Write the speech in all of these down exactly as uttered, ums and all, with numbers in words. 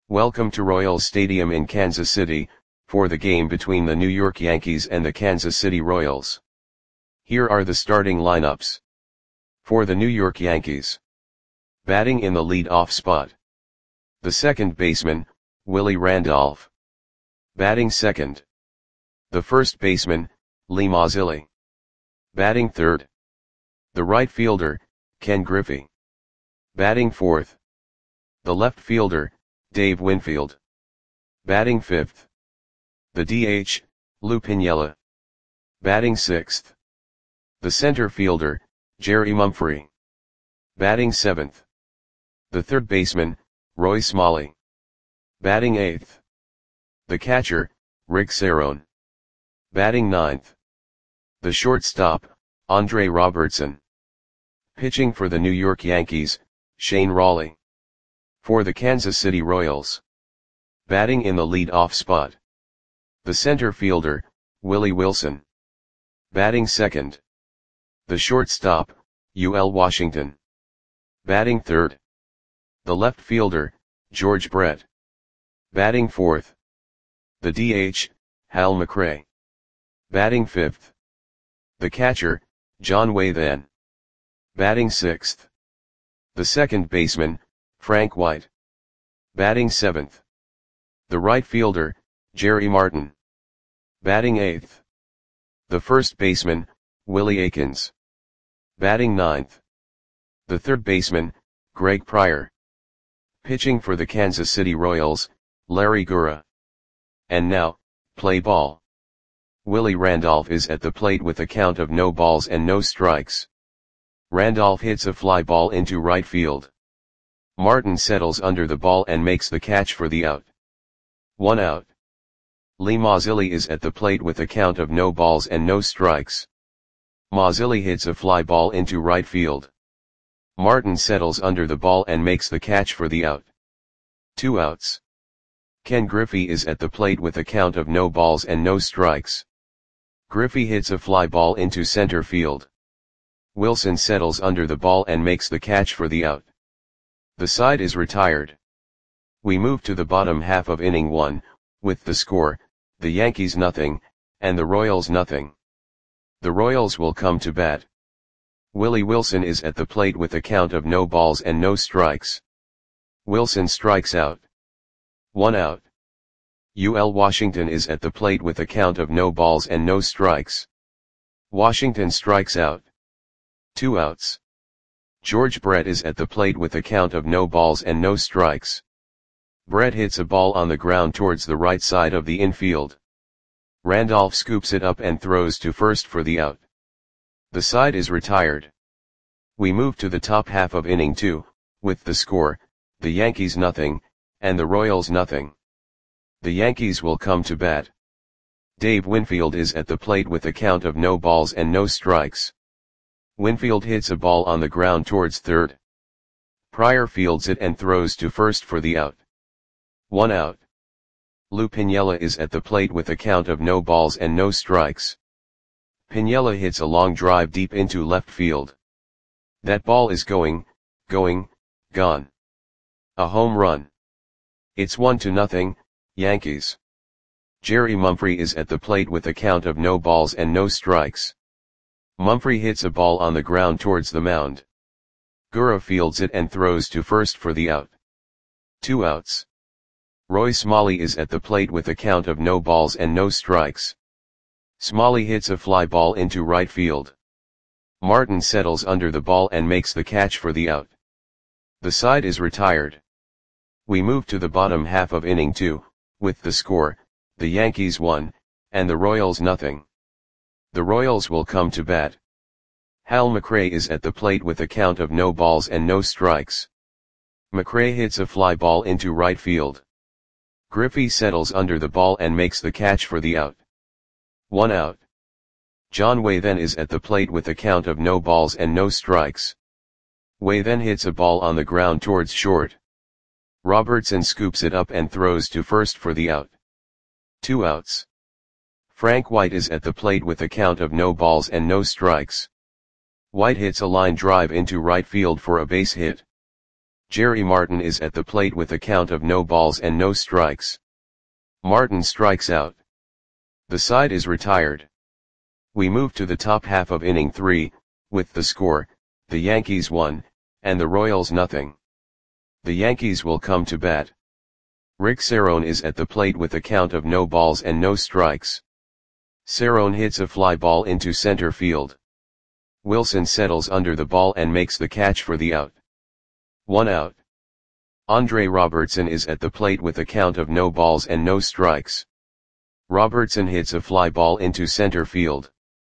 Welcome to Royals Stadium in Kansas City, for the game between the New York Yankees and the Kansas City Royals. Here are the starting lineups. For the New York Yankees. Batting in the lead-off spot. The second baseman, Willie Randolph. Batting second. The first baseman, Lee Mazzilli. Batting third. The right fielder, Ken Griffey. Batting fourth. The left fielder, Dave Winfield. Batting fifth. The D H, Lou Piniella. Batting sixth. The center fielder, Jerry Mumphrey. Batting seventh. The third baseman, Roy Smalley. Batting eighth. The catcher, Rick Cerone. Batting ninth. The shortstop, Andre Robertson. Pitching for the New York Yankees, Shane Rawley. For the Kansas City Royals. Batting in the lead-off spot. The center fielder, Willie Wilson. Batting second. The shortstop, U L Washington. Batting third. The left fielder, George Brett. Batting fourth. The D H, Hal McRae. Batting fifth. The catcher, John Wathan. Batting sixth. The second baseman, Frank White. Batting seventh. The right fielder, Jerry Martin. Batting eighth. The first baseman, Willie Aikens. Batting ninth. The third baseman, Greg Pryor. Pitching for the Kansas City Royals, Larry Gura. And now, play ball. Willie Randolph is at the plate with a count of no balls and no strikes. Randolph hits a fly ball into right field. Martin settles under the ball and makes the catch for the out. One out. Lee Mazzilli is at the plate with a count of no balls and no strikes. Mazzilli hits a fly ball into right field. Martin settles under the ball and makes the catch for the out. Two outs. Ken Griffey is at the plate with a count of no balls and no strikes. Griffey hits a fly ball into center field. Wilson settles under the ball and makes the catch for the out. The side is retired. We move to the bottom half of inning one, with the score, the Yankees nothing, and the Royals nothing. The Royals will come to bat. Willie Wilson is at the plate with a count of no balls and no strikes. Wilson strikes out. One out. U L Washington is at the plate with a count of no balls and no strikes. Washington strikes out. Two outs. George Brett is at the plate with a count of no balls and no strikes. Brett hits a ball on the ground towards the right side of the infield. Randolph scoops it up and throws to first for the out. The side is retired. We move to the top half of inning two, with the score, the Yankees nothing, and the Royals nothing. The Yankees will come to bat. Dave Winfield is at the plate with a count of no balls and no strikes. Winfield hits a ball on the ground towards third. Pryor fields it and throws to first for the out. One out. Lou Piniella is at the plate with a count of no balls and no strikes. Piniella hits a long drive deep into left field. That ball is going, going, gone. A home run. It's one to nothing, Yankees. Jerry Mumphrey is at the plate with a count of no balls and no strikes. Mumphrey hits a ball on the ground towards the mound. Gura fields it and throws to first for the out. Two outs. Roy Smalley is at the plate with a count of no balls and no strikes. Smalley hits a fly ball into right field. Martin settles under the ball and makes the catch for the out. The side is retired. We move to the bottom half of inning two, with the score, the Yankees one, and the Royals nothing. The Royals will come to bat. Hal McRae is at the plate with a count of no balls and no strikes. McRae hits a fly ball into right field. Griffey settles under the ball and makes the catch for the out. One out. John Wathan is at the plate with a count of no balls and no strikes. Wathan hits a ball on the ground towards short. Robertson scoops it up and throws to first for the out. Two outs. Frank White is at the plate with a count of no balls and no strikes. White hits a line drive into right field for a base hit. Jerry Martin is at the plate with a count of no balls and no strikes. Martin strikes out. The side is retired. We move to the top half of inning three, with the score, the Yankees one, and the Royals nothing. The Yankees will come to bat. Rick Cerrone is at the plate with a count of no balls and no strikes. Cerrone hits a fly ball into center field. Wilson settles under the ball and makes the catch for the out. One out. Andre Robertson is at the plate with a count of no balls and no strikes. Robertson hits a fly ball into center field.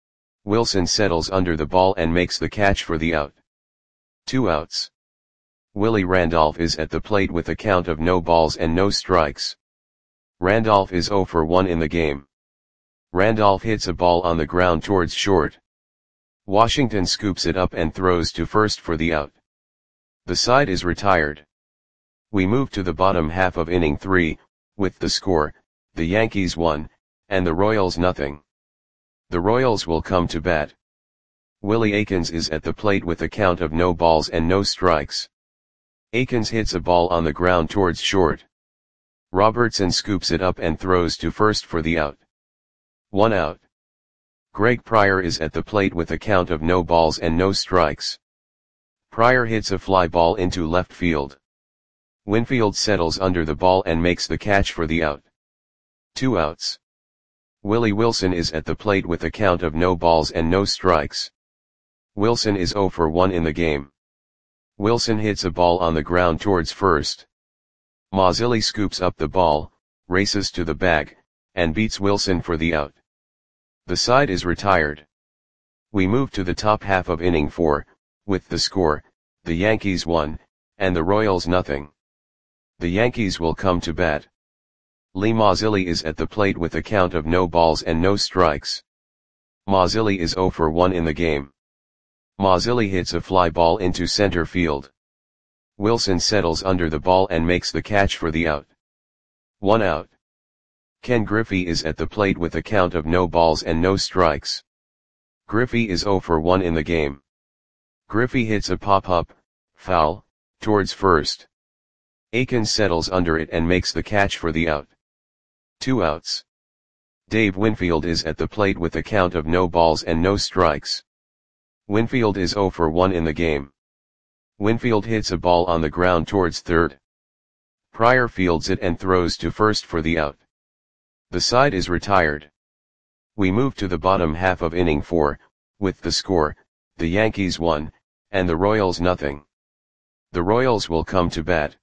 Wilson settles under the ball and makes the catch for the out. Two outs. Willie Randolph is at the plate with a count of no balls and no strikes. Randolph is oh for one in the game. Randolph hits a ball on the ground towards short. Washington scoops it up and throws to first for the out. The side is retired. We move to the bottom half of inning three, with the score, the Yankees one, and the Royals nothing. The Royals will come to bat. Willie Aikens is at the plate with a count of no balls and no strikes. Aikens hits a ball on the ground towards short. Robertson scoops it up and throws to first for the out. One out. Greg Pryor is at the plate with a count of no balls and no strikes. Pryor hits a fly ball into left field. Winfield settles under the ball and makes the catch for the out. Two outs. Willie Wilson is at the plate with a count of no balls and no strikes. Wilson is oh for one in the game. Wilson hits a ball on the ground towards first. Mazzilli scoops up the ball, races to the bag, and beats Wilson for the out. The side is retired. We move to the top half of inning four, with the score, the Yankees one, and the Royals nothing. The Yankees will come to bat. Lee Mazzilli is at the plate with a count of no balls and no strikes. Mazzilli is oh for one in the game. Mazzilli hits a fly ball into center field. Wilson settles under the ball and makes the catch for the out. One out. Ken Griffey is at the plate with a count of no balls and no strikes. Griffey is oh for one in the game. Griffey hits a pop-up, foul, towards first. Aikens settles under it and makes the catch for the out. Two outs. Dave Winfield is at the plate with a count of no balls and no strikes. Winfield is oh for one in the game. Winfield hits a ball on the ground towards third. Pryor fields it and throws to first for the out. The side is retired. We move to the bottom half of inning four, with the score, the Yankees one, and the Royals nothing. The Royals will come to bat.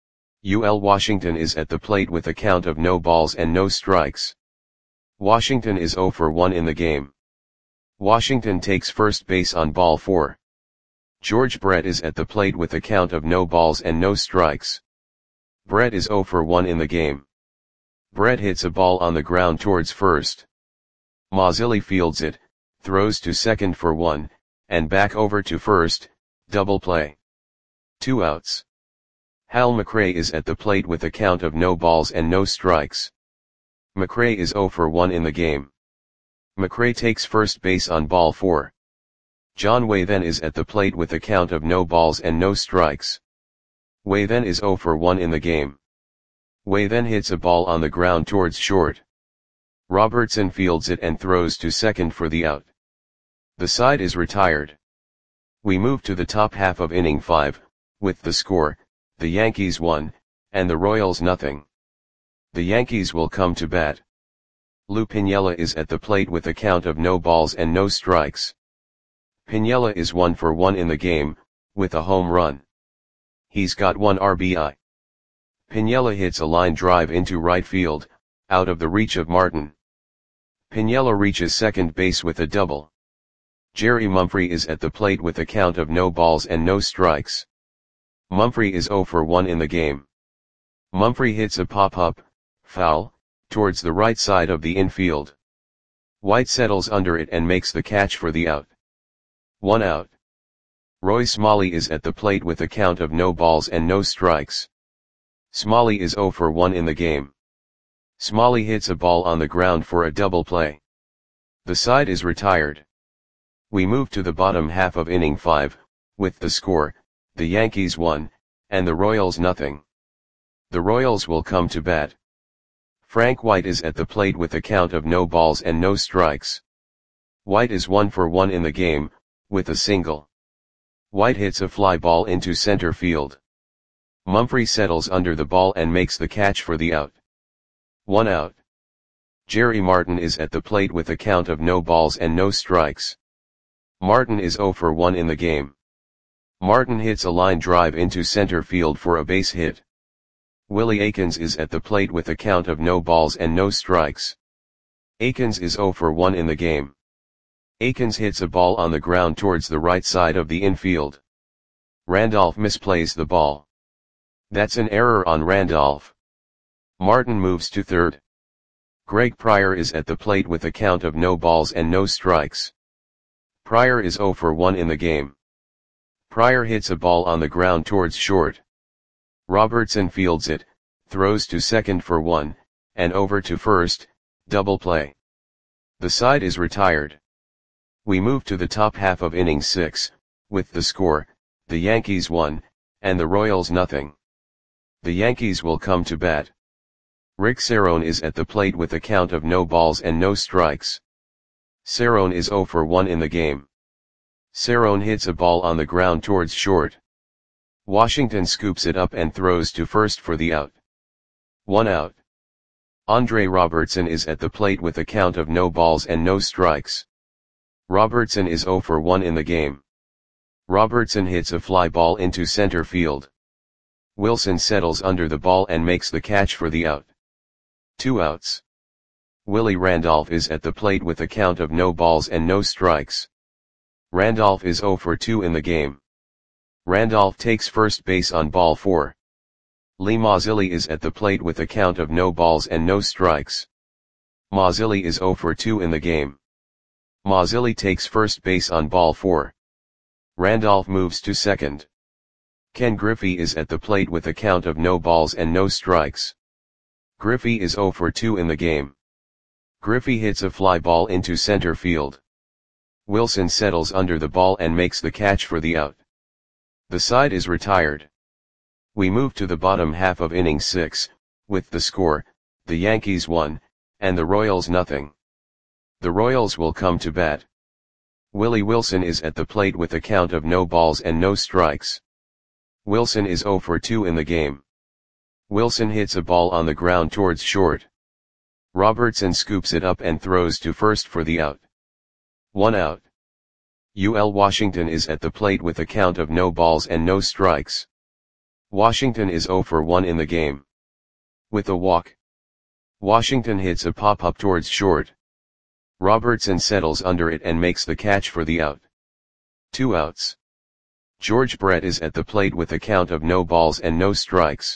U L Washington is at the plate with a count of no balls and no strikes. Washington is oh for one in the game. Washington takes first base on ball four. George Brett is at the plate with a count of no balls and no strikes. Brett is oh for one in the game. Brett hits a ball on the ground towards first. Mazzilli fields it, throws to second for one, and back over to first, double play. Two outs. Hal McRae is at the plate with a count of no balls and no strikes. McRae is oh for one in the game. McRae takes first base on ball four. John Way then is at the plate with a count of no balls and no strikes. Way then is oh for one in the game. Way then hits a ball on the ground towards short. Robertson fields it and throws to second for the out. The side is retired. We move to the top half of inning five, with the score, the Yankees one, and the Royals nothing. The Yankees will come to bat. Lou Piniella is at the plate with a count of no balls and no strikes. Piniella is one for one in the game, with a home run. He's got one R B I. Piniella hits a line drive into right field, out of the reach of Martin. Piniella reaches second base with a double. Jerry Mumphrey is at the plate with a count of no balls and no strikes. Mumphrey is oh for one in the game. Mumphrey hits a pop-up, foul, towards the right side of the infield. White settles under it and makes the catch for the out. One out. Roy Smalley is at the plate with a count of no balls and no strikes. Smalley is oh for one in the game. Smalley hits a ball on the ground for a double play. The side is retired. We move to the bottom half of inning five, with the score, the Yankees one, and the Royals nothing. The Royals will come to bat. Frank White is at the plate with a count of no balls and no strikes. White is one for one in the game, with a single. White hits a fly ball into center field. Mumphrey settles under the ball and makes the catch for the out. One out. Jerry Martin is at the plate with a count of no balls and no strikes. Martin is zero for one in the game. Martin hits a line drive into center field for a base hit. Willie Aikens is at the plate with a count of no balls and no strikes. Aikens is zero for one in the game. Aikens hits a ball on the ground towards the right side of the infield. Randolph misplays the ball. That's an error on Randolph. Martin moves to third. Greg Pryor is at the plate with a count of no balls and no strikes. Pryor is zero for one in the game. Pryor hits a ball on the ground towards short. Robertson fields it, throws to second for one, and over to first, double play. The side is retired. We move to the top half of inning six, with the score, the Yankees one, and the Royals nothing. The Yankees will come to bat. Rick Cerrone is at the plate with a count of no balls and no strikes. Cerrone is zero for one in the game. Cerrone hits a ball on the ground towards short. Washington scoops it up and throws to first for the out. One out. Andre Robertson is at the plate with a count of no balls and no strikes. Robertson is zero for one in the game. Robertson hits a fly ball into center field. Wilson settles under the ball and makes the catch for the out. Two outs. Willie Randolph is at the plate with a count of no balls and no strikes. Randolph is zero for two in the game. Randolph takes first base on ball four. Lee Mazzilli is at the plate with a count of no balls and no strikes. Mazzilli is zero for two in the game. Mazzilli takes first base on ball four. Randolph moves to second. Ken Griffey is at the plate with a count of no balls and no strikes. Griffey is zero for two in the game. Griffey hits a fly ball into center field. Wilson settles under the ball and makes the catch for the out. The side is retired. We move to the bottom half of inning six, with the score, the Yankees one, and the Royals nothing. The Royals will come to bat. Willie Wilson is at the plate with a count of no balls and no strikes. Wilson is zero for two in the game. Wilson hits a ball on the ground towards short. Robertson scoops it up and throws to first for the out. One out. U L Washington is at the plate with a count of no balls and no strikes. Washington is zero for one in the game. With a walk. Washington hits a pop-up towards short. Robertson settles under it and makes the catch for the out. Two outs. George Brett is at the plate with a count of no balls and no strikes.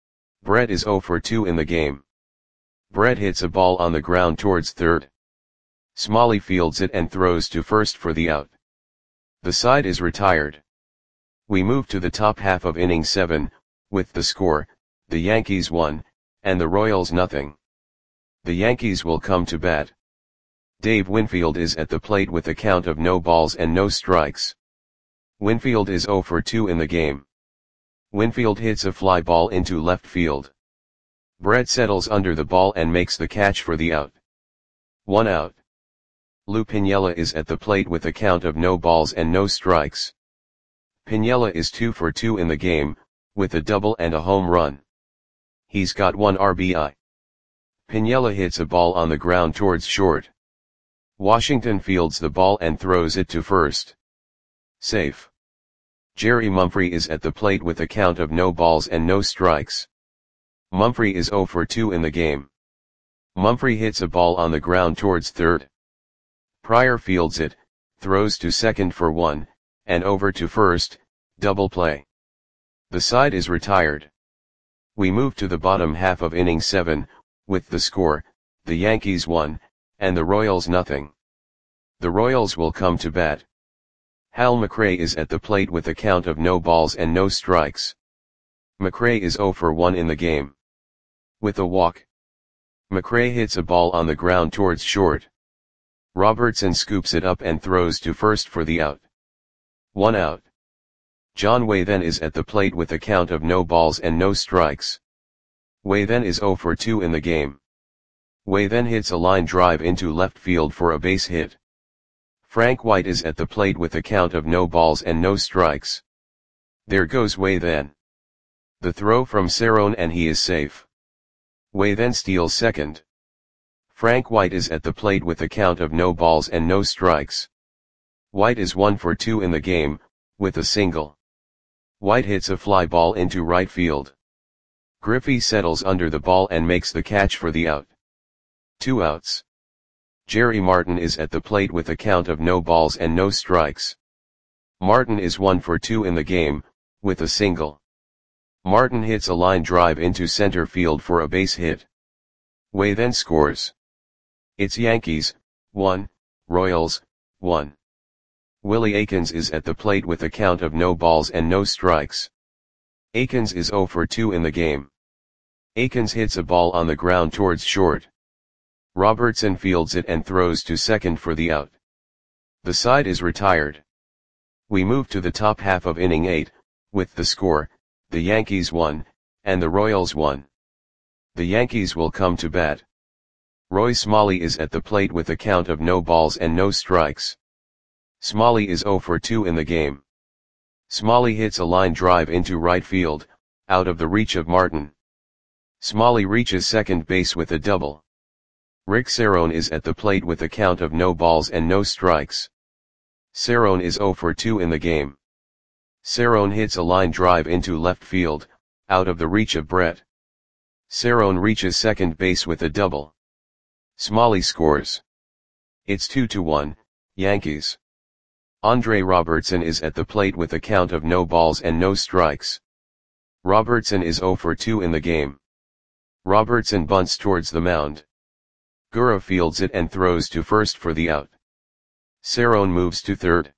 Brett is zero for two in the game. Brett hits a ball on the ground towards third. Smalley fields it and throws to first for the out. The side is retired. We move to the top half of inning seven, with the score, the Yankees one, and the Royals nothing. The Yankees will come to bat. Dave Winfield is at the plate with a count of no balls and no strikes. Winfield is zero for two in the game. Winfield hits a fly ball into left field. Brett settles under the ball and makes the catch for the out. One out. Lou Piniella is at the plate with a count of no balls and no strikes. Piniella is two for two in the game, with a double and a home run. He's got one R B I. Piniella hits a ball on the ground towards short. Washington fields the ball and throws it to first. Safe. Jerry Mumphrey is at the plate with a count of no balls and no strikes. Mumphrey is zero for two in the game. Mumphrey hits a ball on the ground towards third. Pryor fields it, throws to second for one, and over to first, double play. The side is retired. We move to the bottom half of inning seven, with the score, the Yankees one, and the Royals nothing. The Royals will come to bat. Hal McRae is at the plate with a count of no balls and no strikes. McRae is zero for one in the game. With a walk. McRae hits a ball on the ground towards short. Robertson scoops it up and throws to first for the out. One out. John Way then is at the plate with a count of no balls and no strikes. Way then is zero for two in the game. Way then hits a line drive into left field for a base hit. Frank White is at the plate with a count of no balls and no strikes. There goes Way then. The throw from Cerrone and he is safe. Way then steals second. Frank White is at the plate with a count of no balls and no strikes. White is one for two in the game, with a single. White hits a fly ball into right field. Griffey settles under the ball and makes the catch for the out. Two outs. Jerry Martin is at the plate with a count of no balls and no strikes. Martin is one for two in the game, with a single. Martin hits a line drive into center field for a base hit. Way then scores. It's Yankees, one, Royals, one. Willie Aikens is at the plate with a count of no balls and no strikes. Aikens is zero for two in the game. Aikens hits a ball on the ground towards short. Robertson fields it and throws to second for the out. The side is retired. We move to the top half of inning eight, with the score, the Yankees won, and the Royals won. The Yankees will come to bat. Roy Smalley is at the plate with a count of no balls and no strikes. Smalley is zero for two in the game. Smalley hits a line drive into right field, out of the reach of Martin. Smalley reaches second base with a double. Rick Cerrone is at the plate with a count of no balls and no strikes. Cerrone is zero for two in the game. Cerrone hits a line drive into left field, out of the reach of Brett. Cerrone reaches second base with a double. Smalley scores. It's two to one, Yankees. Andre Robertson is at the plate with a count of no balls and no strikes. Robertson is zero for two in the game. Robertson bunts towards the mound. Gura fields it and throws to first for the out. Cerrone moves to third.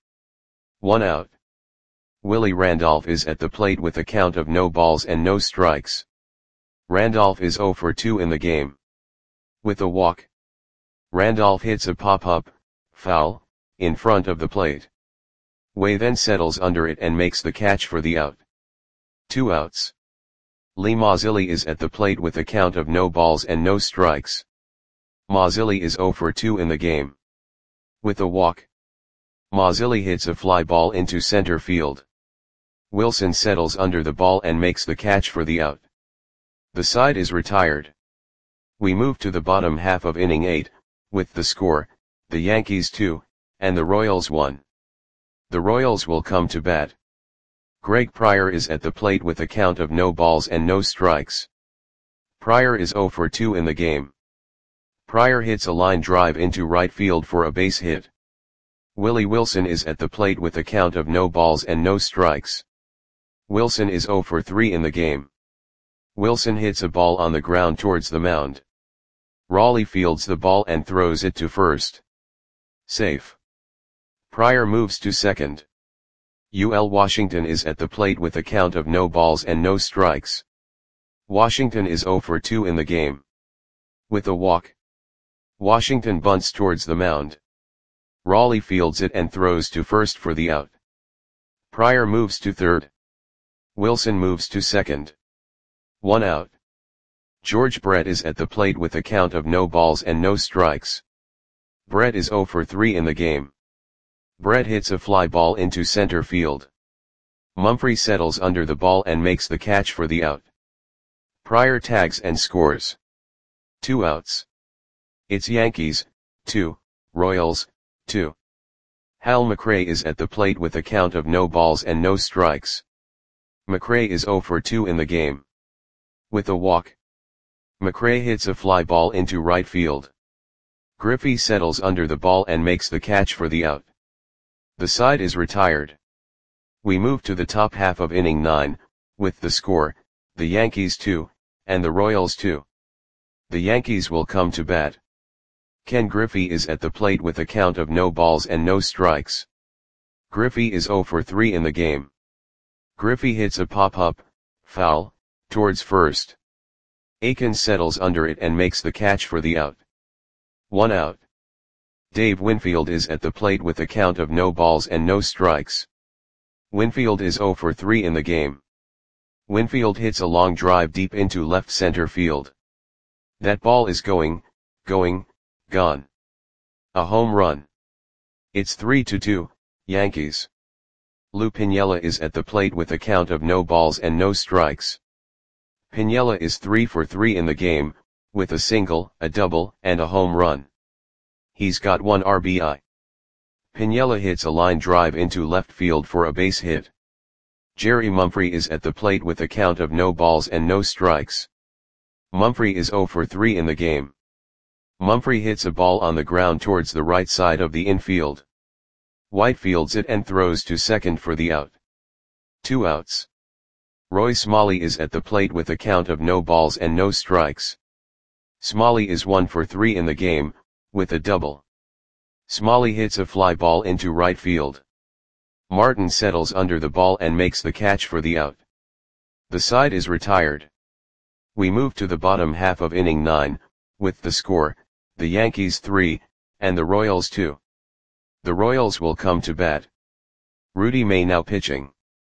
One out. Willie Randolph is at the plate with a count of no balls and no strikes. Randolph is zero for two in the game. With a walk. Randolph hits a pop-up, foul, in front of the plate. Way then settles under it and makes the catch for the out. Two outs. Lee Mazzilli is at the plate with a count of no balls and no strikes. Mazzilli is zero for two in the game. With a walk. Mazzilli hits a fly ball into center field. Wilson settles under the ball and makes the catch for the out. The side is retired. We move to the bottom half of inning eight, with the score, the Yankees two, and the Royals one. The Royals will come to bat. Greg Pryor is at the plate with a count of no balls and no strikes. Pryor is zero for two in the game. Pryor hits a line drive into right field for a base hit. Willie Wilson is at the plate with a count of no balls and no strikes. Wilson is zero for three in the game. Wilson hits a ball on the ground towards the mound. Raleigh fields the ball and throws it to first. Safe. Pryor moves to second. U L Washington is at the plate with a count of no balls and no strikes. Washington is zero for two in the game. With a walk. Washington bunts towards the mound. Raleigh fields it and throws to first for the out. Pryor moves to third. Wilson moves to second. One out. George Brett is at the plate with a count of no balls and no strikes. Brett is zero for three in the game. Brett hits a fly ball into center field. Mumphrey settles under the ball and makes the catch for the out. Pryor tags and scores. Two outs. It's Yankees, two, Royals, two. Hal McRae is at the plate with a count of no balls and no strikes. McRae is zero for two in the game. With a walk. McRae hits a fly ball into right field. Griffey settles under the ball and makes the catch for the out. The side is retired. We move to the top half of inning nine, with the score, the Yankees two, and the Royals two. The Yankees will come to bat. Ken Griffey is at the plate with a count of no balls and no strikes. Griffey is zero for three in the game. Griffey hits a pop-up, foul, towards first. Aikens settles under it and makes the catch for the out. One out. Dave Winfield is at the plate with a count of no balls and no strikes. Winfield is zero for three in the game. Winfield hits a long drive deep into left center field. That ball is going, going, gone. A home run. It's three to two, Yankees. Lou Piniella is at the plate with a count of no balls and no strikes. Piniella is three for three in the game, with a single, a double, and a home run. He's got one R B I. Piniella hits a line drive into left field for a base hit. Jerry Mumphrey is at the plate with a count of no balls and no strikes. Mumphrey is zero for three in the game. Mumphrey hits a ball on the ground towards the right side of the infield. White fields it and throws to second for the out. Two outs. Roy Smalley is at the plate with a count of no balls and no strikes. Smalley is one for three in the game, with a double. Smalley hits a fly ball into right field. Martin settles under the ball and makes the catch for the out. The side is retired. We move to the bottom half of inning nine, with the score, the Yankees three, and the Royals two. The Royals will come to bat. Rudy May now pitching.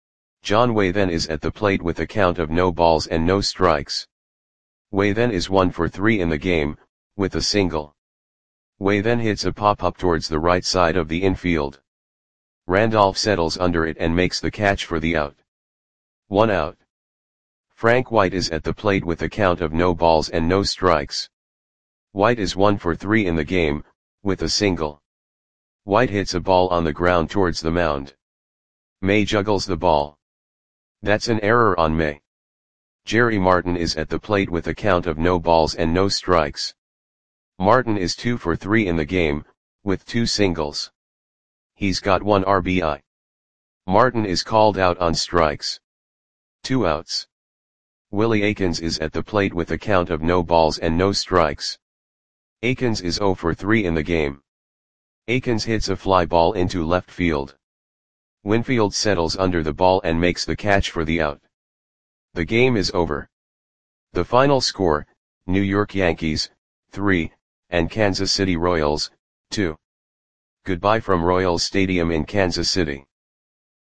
John Waythen is at the plate with a count of no balls and no strikes. Waythen is one for three in the game, with a single. Waythen hits a pop-up towards the right side of the infield. Randolph settles under it and makes the catch for the out. One out. Frank White is at the plate with a count of no balls and no strikes. White is one for three in the game, with a single. White hits a ball on the ground towards the mound. May juggles the ball. That's an error on May. Jerry Martin is at the plate with a count of no balls and no strikes. Martin is two for three in the game, with two singles. He's got one R B I. Martin is called out on strikes. Two outs. Willie Aikens is at the plate with a count of no balls and no strikes. Aikens is zero for three in the game. Aikens hits a fly ball into left field. Winfield settles under the ball and makes the catch for the out. The game is over. The final score, New York Yankees, three, and Kansas City Royals, two. Goodbye from Royals Stadium in Kansas City.